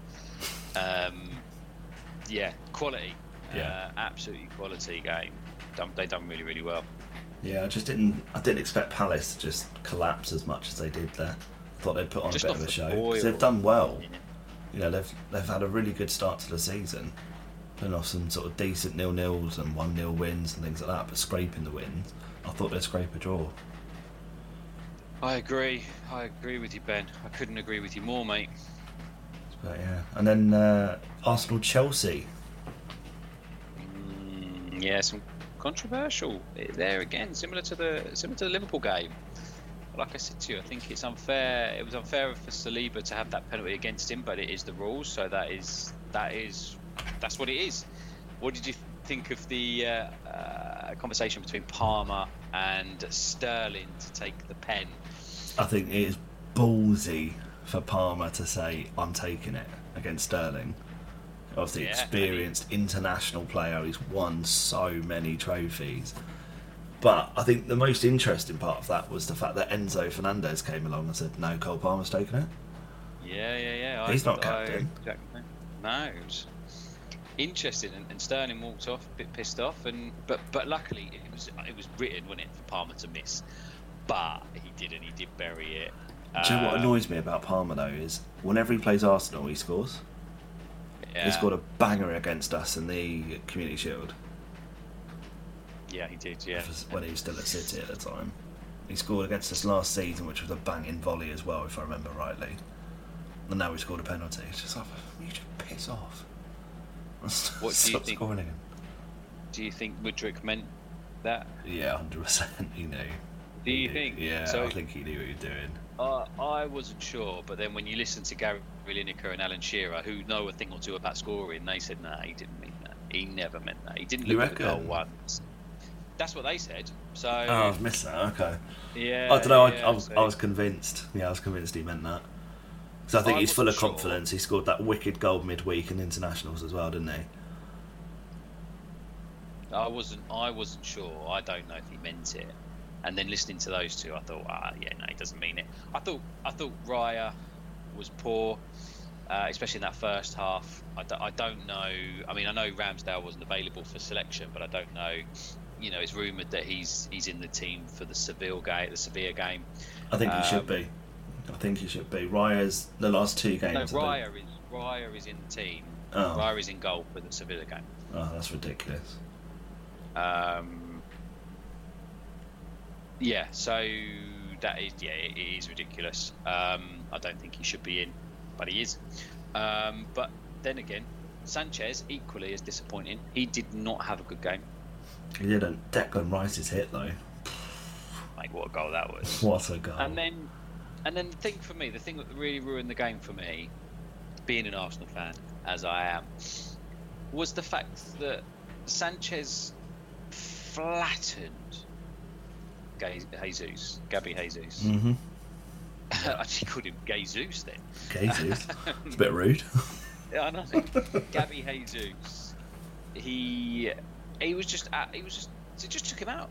[SPEAKER 6] Yeah, quality.
[SPEAKER 7] Yeah.
[SPEAKER 6] Absolutely quality game. They done really, really well.
[SPEAKER 7] Yeah, I didn't expect Palace to just collapse as much as they did there. I thought they'd put on
[SPEAKER 6] Just
[SPEAKER 7] a bit
[SPEAKER 6] off
[SPEAKER 7] of a
[SPEAKER 6] the
[SPEAKER 7] show.
[SPEAKER 6] boil.
[SPEAKER 7] 'Cause they've done well. You know, they've had a really good start to the season. Putting off some sort of decent 0-0s and 1-0 wins and things like that, but scraping the wins. I thought they'd scrape a draw.
[SPEAKER 6] I agree with you, Ben. I couldn't agree with you more, mate.
[SPEAKER 7] But yeah, and then Arsenal-Chelsea.
[SPEAKER 6] Yeah, some controversial there again, similar to the Liverpool game. Like I said to you, I think it's unfair. It was unfair for Saliba to have that penalty against him, but it is the rules, so that's what it is. What did you think of the conversation between Palmer and Sterling to take the pen?
[SPEAKER 7] I think it is ballsy for Palmer to say, I'm taking it against Sterling. Obviously, experienced international player. He's won so many trophies. But I think the most interesting part of that was the fact that Enzo Fernandez came along and said, no, Cole Palmer's taking it.
[SPEAKER 6] Yeah.
[SPEAKER 7] He's not captain.
[SPEAKER 6] Exactly. No, it was interesting, and Sterling walked off a bit pissed off, but luckily it was written, wasn't it, for Palmer to miss, but he didn't. He did bury it.
[SPEAKER 7] Do you know what annoys me about Palmer though is whenever he plays Arsenal, he scores.
[SPEAKER 6] Yeah.
[SPEAKER 7] He scored a banger against us in the Community Shield.
[SPEAKER 6] Yeah, he did. Yeah,
[SPEAKER 7] when he was still at City at the time, he scored against us last season, which was a banging volley as well, if I remember rightly. And now he scored a penalty. It's just like, you just piss off.
[SPEAKER 6] What do you think?
[SPEAKER 7] Scoring again.
[SPEAKER 6] Do you think Mudryk meant that?
[SPEAKER 7] Yeah, 100%. He knew.
[SPEAKER 6] Do you think?
[SPEAKER 7] Yeah,
[SPEAKER 6] so,
[SPEAKER 7] I think he knew what he was doing.
[SPEAKER 6] I wasn't sure, but then when you listen to Gary Lineker and Alan Shearer, who know a thing or two about scoring, they said, nah, he didn't mean that. He never meant that. He didn't look at the goal once. That's what they said. So.
[SPEAKER 7] Oh, I've missed that. Okay.
[SPEAKER 6] Yeah.
[SPEAKER 7] I don't know. I was convinced. Yeah, I was convinced he meant that. Because I think he's full of confidence. He scored that wicked goal midweek in internationals as well, didn't he?
[SPEAKER 6] I wasn't sure. I don't know if he meant it. And then listening to those two, I thought, no, he doesn't mean it. I thought Raya was poor, especially in that first half. I don't know. I mean, I know Ramsdale wasn't available for selection, but I don't know. You know, it's rumoured that he's in the team for the Sevilla game.
[SPEAKER 7] I think he should be. Raya's the last two games.
[SPEAKER 6] No, Raya is in the team.
[SPEAKER 7] Oh.
[SPEAKER 6] Raya is in goal for the Sevilla game.
[SPEAKER 7] Oh, that's ridiculous.
[SPEAKER 6] Yeah, so that is, it is ridiculous. I don't think he should be in, but he is. But then again, Sanchez equally as disappointing. He did not have a good game.
[SPEAKER 7] He didn't. Declan Rice's hit though.
[SPEAKER 6] Mate, what a goal that was!
[SPEAKER 7] What a goal!
[SPEAKER 6] And then the thing that really ruined the game for me, being an Arsenal fan as I am, was the fact that Sanchez flattened Gabby Jesus.
[SPEAKER 7] Mm-hmm.
[SPEAKER 6] I actually called him Gay Zeus then.
[SPEAKER 7] Gay Zeus? It's a bit rude.
[SPEAKER 6] Yeah, I know. Gabby Jesus. He just took him out.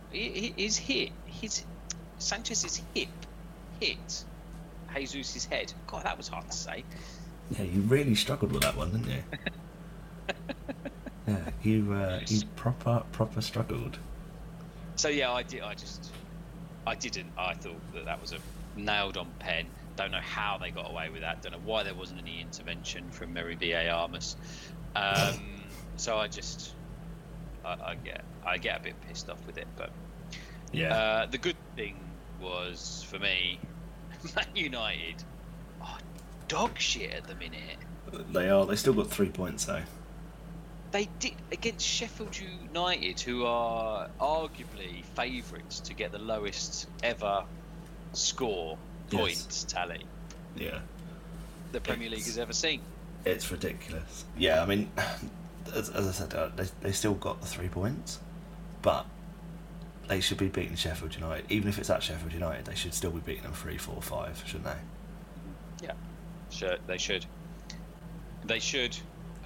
[SPEAKER 6] Sanchez's hip hit Jesus' head. God, that was hard to say.
[SPEAKER 7] Yeah, you really struggled with that one, didn't you? Yeah, you proper struggled.
[SPEAKER 6] So yeah, I didn't. I thought that was a nailed-on pen. Don't know how they got away with that. Don't know why there wasn't any intervention from Mary VAR-mas. So I get a bit pissed off with it. But
[SPEAKER 7] yeah,
[SPEAKER 6] the good thing was for me, Man United are dog shit at the minute.
[SPEAKER 7] They are. They still got 3 points though.
[SPEAKER 6] They did against Sheffield United, who are arguably favourites to get the lowest ever score points tally.
[SPEAKER 7] Yeah,
[SPEAKER 6] the Premier League has ever seen.
[SPEAKER 7] It's ridiculous. Yeah, I mean, as I said, they still got the 3 points, but they should be beating Sheffield United. Even if it's at Sheffield United, they should still be beating them 3, 4, 5, shouldn't they?
[SPEAKER 6] Yeah, sure, they should. They should.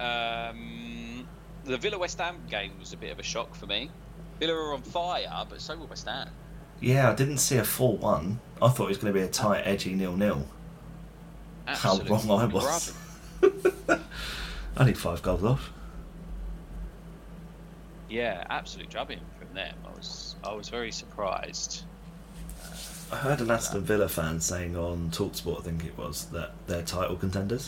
[SPEAKER 6] The Villa-West Ham game was a bit of a shock for me. Villa are on fire, but so were West Ham.
[SPEAKER 7] Yeah, I didn't see a 4-1. I thought it was going to be a tight, edgy 0-0. how wrong I was. Only 5 goals off.
[SPEAKER 6] Yeah, absolute drubbing from them. I was very surprised.
[SPEAKER 7] I heard an Aston Villa fan saying on TalkSport, I think it was, that they're title contenders.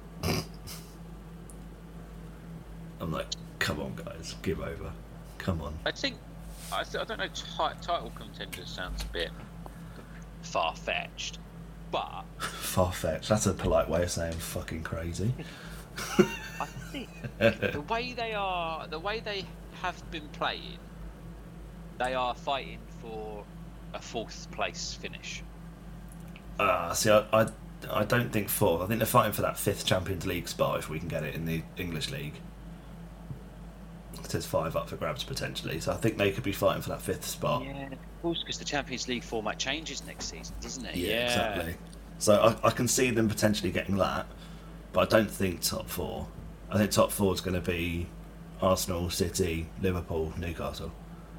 [SPEAKER 7] I'm like, come on, guys, give over. Come on.
[SPEAKER 6] I don't know. Title contenders sounds a bit far-fetched, but
[SPEAKER 7] far-fetched. That's a polite way of saying fucking crazy.
[SPEAKER 6] I think the way they have been playing, they are fighting for a 4th place finish.
[SPEAKER 7] See, I don't think 4th. I think they're fighting for that 5th Champions League spot if we can get it in the English League. There's 5 up for grabs potentially, so I think they could be fighting for that 5th spot.
[SPEAKER 6] Yeah, of course, because the Champions League format changes next season, doesn't it?
[SPEAKER 7] Yeah, exactly. So I can see them potentially getting that, but I don't think top 4. I think top 4 is going to be Arsenal, City, Liverpool, Newcastle.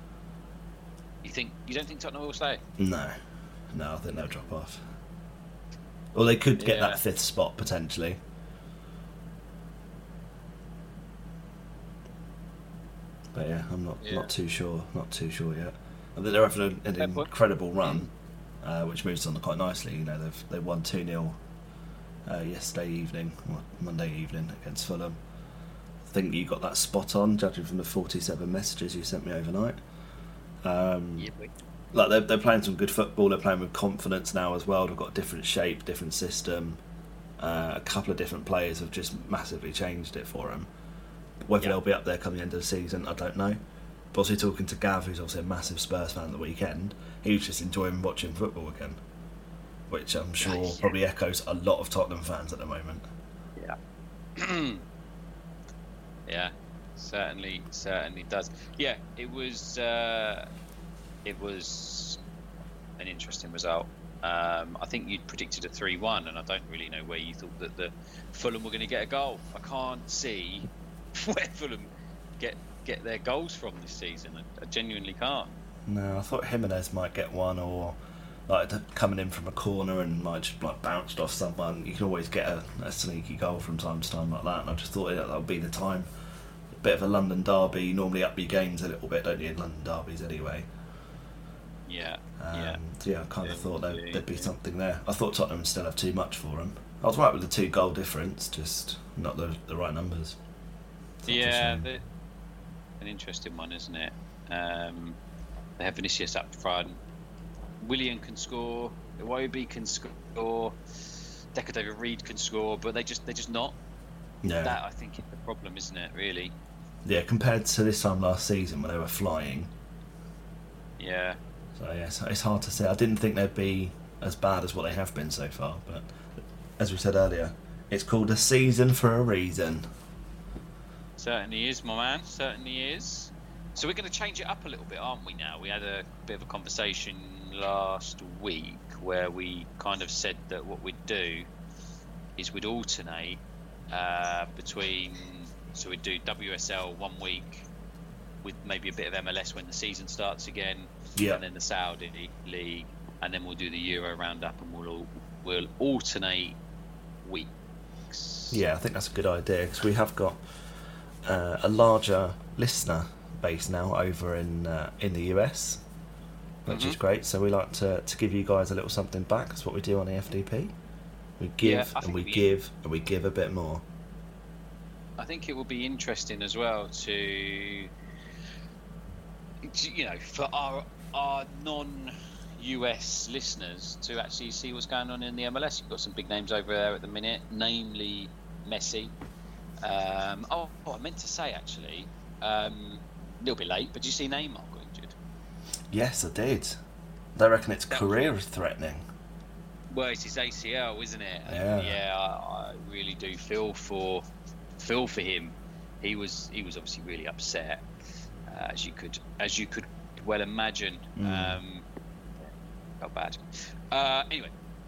[SPEAKER 6] You don't think Tottenham will stay?
[SPEAKER 7] No, I think they'll drop off. Or they could get that 5th spot potentially. But yeah, I'm not too sure. Not too sure yet. I think they're having an incredible run, which moves on quite nicely. You know, they won 2-0 yesterday evening, Monday evening against Fulham. I think you got that spot on, judging from the 47 messages you sent me overnight. Like they're playing some good football. They're playing with confidence now as well. They've got a different shape, different system. A couple of different players have just massively changed it for them. Whether they'll be up there come the end of the season, I don't know. But also talking to Gav, who's obviously a massive Spurs fan at the weekend, he was just enjoying watching football again, which I'm sure probably echoes a lot of Tottenham fans at the moment.
[SPEAKER 6] Yeah. Yeah, certainly does. Yeah, it was an interesting result. I think you'd predicted a 3-1, and I don't really know where you thought that the Fulham were going to get a goal. I can't see where Fulham get their goals from this season. I genuinely can't.
[SPEAKER 7] No, I thought Jimenez might get one, or like coming in from a corner and might just like bounced off someone. You can always get a sneaky goal from time to time like that, and I just thought that would be the time. A bit of a London derby. You normally up your games a little bit, don't you, in London derbies anyway?
[SPEAKER 6] Yeah.
[SPEAKER 7] So yeah, I kind of thought there'd be something there. I thought Tottenham would still have too much for them. I was right with the 2-goal difference, just not the right numbers.
[SPEAKER 6] Yeah, an interesting one, isn't it? They have Vinicius up front. Willian can score. Iwobi can score. Decker David Reed can score, but they're just not.
[SPEAKER 7] Yeah.
[SPEAKER 6] That I think is the problem, isn't it? Really.
[SPEAKER 7] Yeah, compared to this time last season when they were flying.
[SPEAKER 6] Yeah.
[SPEAKER 7] So yeah, it's hard to say. I didn't think they'd be as bad as what they have been so far, but as we said earlier, it's called a season for a reason.
[SPEAKER 6] Certainly is, my man. Certainly is. So we're going to change it up a little bit, aren't we? Now we had a bit of a conversation last week where we kind of said that what we'd do is we'd alternate between. So we'd do WSL 1 week with maybe a bit of MLS when the season starts again, and then the Saudi League, and then we'll do the Euro roundup, and we'll alternate weeks.
[SPEAKER 7] Yeah, I think that's a good idea because we have got a larger listener base now over in the US, which is great. So we like to give you guys a little something back. That's what we do on the FDP. We give and we give and we give a bit more.
[SPEAKER 6] I think it will be interesting as well to, for our non-US listeners to actually see what's going on in the MLS. You've got some big names over there at the minute, namely Messi. I meant to say actually, a little bit late, but did you see Neymar got injured?
[SPEAKER 7] Yes, I did. They reckon it's career-threatening.
[SPEAKER 6] Well, it's his ACL, isn't it?
[SPEAKER 7] Yeah.
[SPEAKER 6] I really do feel for him. He was obviously really upset, as you could well imagine. Felt bad. Anyway,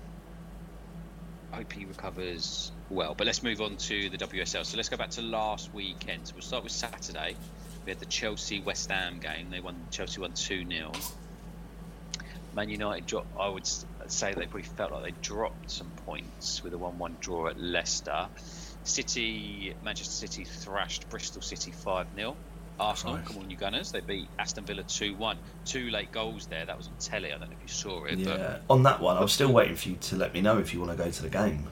[SPEAKER 6] I hope he recovers well. But let's move on to the WSL. So let's go back to last weekend. So we'll start with Saturday. We had the Chelsea-West Ham game. Chelsea won 2-0. Man United dropped. say they probably felt like they dropped some points with a 1-1 draw at Leicester. Manchester City thrashed Bristol City 5-0. Arsenal, come on you Gunners, they beat Aston Villa 2-1. 2 late goals there. That was on telly. I don't know if you saw it.
[SPEAKER 7] Yeah.
[SPEAKER 6] But
[SPEAKER 7] On that one, I was still waiting for you to let me know if you want to go to the game.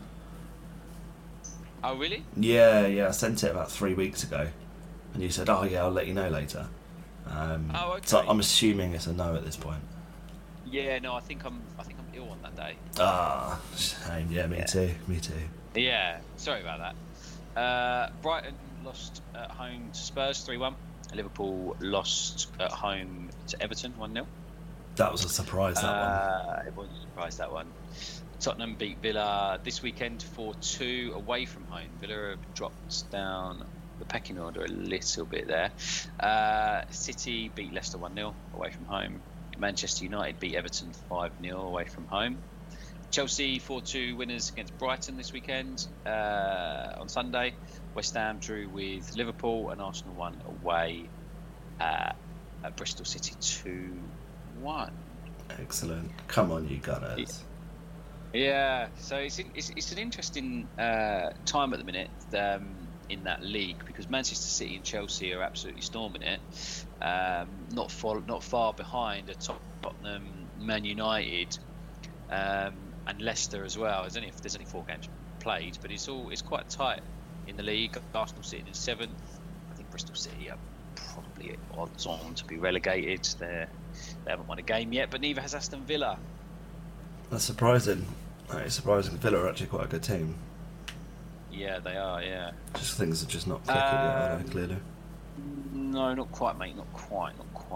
[SPEAKER 6] Oh really?
[SPEAKER 7] Yeah. I sent it about 3 weeks ago, and you said, "Oh yeah, I'll let you know later."
[SPEAKER 6] Okay.
[SPEAKER 7] So I'm assuming it's a no at this point.
[SPEAKER 6] Yeah, no, I think I'm ill on that day.
[SPEAKER 7] Ah, shame. Yeah, me too.
[SPEAKER 6] Yeah, sorry about that. Brighton lost at home to Spurs 3-1. Liverpool lost at home to Everton 1-0.
[SPEAKER 7] That was a surprise, that one.
[SPEAKER 6] It was a surprise, that one. Tottenham beat Villa this weekend 4-2 away from home. Villa have dropped down the pecking order a little bit there. City beat Leicester 1-0 away from home. Manchester United beat Everton 5-0 away from home. Chelsea 4-2 winners against Brighton this weekend. On Sunday, West Ham drew with Liverpool, and Arsenal won away at Bristol City 2-1.
[SPEAKER 7] Excellent. Come on, you Gunners.
[SPEAKER 6] Yeah, so it's an interesting time at the minute in that league, because Manchester City and Chelsea are absolutely storming it. Not far behind are Tottenham, Man United, and Leicester as well. There's only 4 games played, but it's quite tight in the league. Arsenal sitting in 7th. I think Bristol City are probably odds on to be relegated. They haven't won a game yet, but neither has Aston Villa.
[SPEAKER 7] That's surprising. That is surprising. Villa are actually quite a good team.
[SPEAKER 6] Yeah, they are. Yeah.
[SPEAKER 7] Just things are just not clicking yet, are they? Clearly.
[SPEAKER 6] No, not quite, mate. Not quite.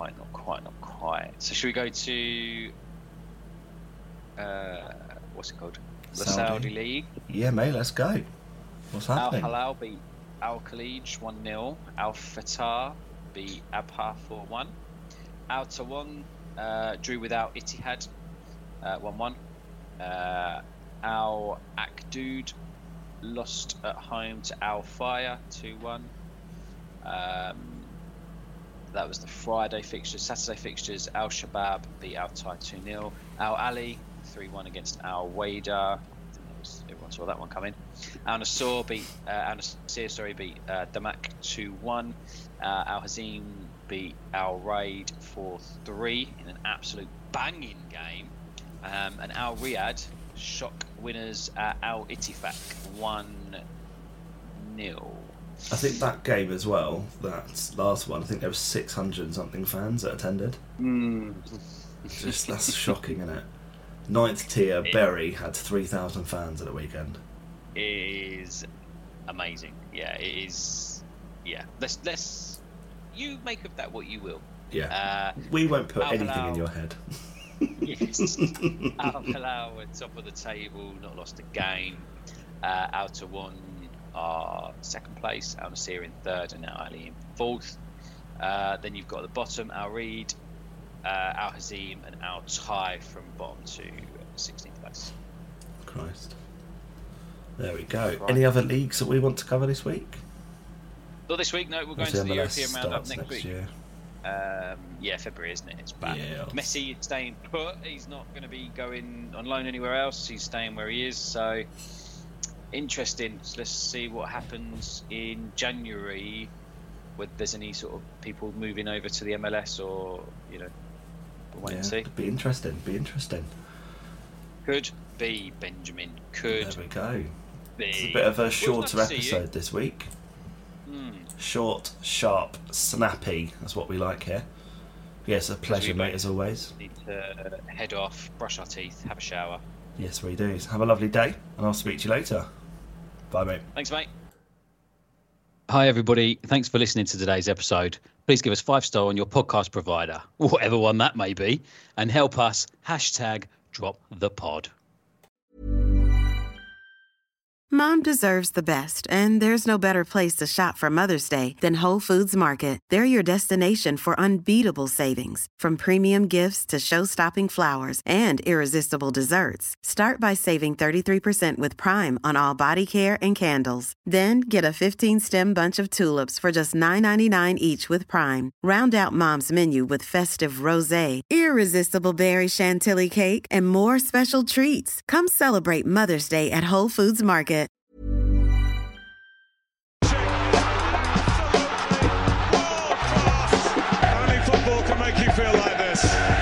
[SPEAKER 6] So should we go to what's it called? The Saudi League.
[SPEAKER 7] Yeah, mate. Let's go. What's happening?
[SPEAKER 6] Al Hilal beat Al Khalij 1-0. Al Fatah beat Abha 4-1. Al Tawan drew with Al Ittihad 1-1. Al Akdud lost at home to Al Fire 2-1. That was the Friday fixtures. Saturday fixtures, Al Shabab beat Al Tai 2-0. Al Ali 3-1 against Al Wada. Everyone saw that one coming. Al Nasir beat Damak 2-1. Al Hazim beat Al Raid 4-3 in an absolute banging game. And Al Riyadh shock winners at Al Ittifaq 1-0.
[SPEAKER 7] I think that game as well, that last one, I think there was 600 and something fans that attended. That's shocking, isn't it? 9th tier Bury had 3,000 fans at the weekend.
[SPEAKER 6] It is amazing. Yeah, it is. Yeah, let's you make of that what you will.
[SPEAKER 7] Yeah, we won't put anything in your head.
[SPEAKER 6] Yes. Al Hilal were top of the table, not lost a game. Al Tawan are 2nd place, Al Nasir in 3rd, and Al Ali in 4th. Then you've got at the bottom Al Reed, Al Hazim, and Al Tai from bottom to 16th place.
[SPEAKER 7] Christ. There we go. Right. Any other leagues that we want to cover this week?
[SPEAKER 6] Well, this week, no, we're going to the European Roundup next week.
[SPEAKER 7] Year.
[SPEAKER 6] Yeah, February, isn't it? It's back.
[SPEAKER 7] Yeah.
[SPEAKER 6] Messi is staying put. He's not going to be going on loan anywhere else. He's staying where he is. So, interesting. So let's see what happens in January. Whether there's any sort of people moving over to the MLS, or we'll wait and see.
[SPEAKER 7] Be interesting.
[SPEAKER 6] Could be, Benjamin. Could.
[SPEAKER 7] There we go.
[SPEAKER 6] Be.
[SPEAKER 7] It's a bit of a shorter episode this week. Short, sharp, snappy. That's what we like here. Yes, a pleasure, mate, as always.
[SPEAKER 6] Need to head off, brush our teeth, have a shower.
[SPEAKER 7] Yes, we do. Have a lovely day, and I'll speak to you later. Bye, mate.
[SPEAKER 6] Thanks, mate.
[SPEAKER 8] Hi, everybody. Thanks for listening to today's episode. Please give us 5-star on your podcast provider, whatever one that may be, and help us #DropThePod.
[SPEAKER 9] Mom deserves the best, and there's no better place to shop for Mother's Day than Whole Foods Market. They're your destination for unbeatable savings, from premium gifts to show-stopping flowers and irresistible desserts. Start by saving 33% with Prime on all body care and candles. Then get a 15-stem bunch of tulips for just $9.99 each with Prime. Round out Mom's menu with festive rosé, irresistible berry chantilly cake, and more special treats. Come celebrate Mother's Day at Whole Foods Market.
[SPEAKER 4] Only football can make you feel like this.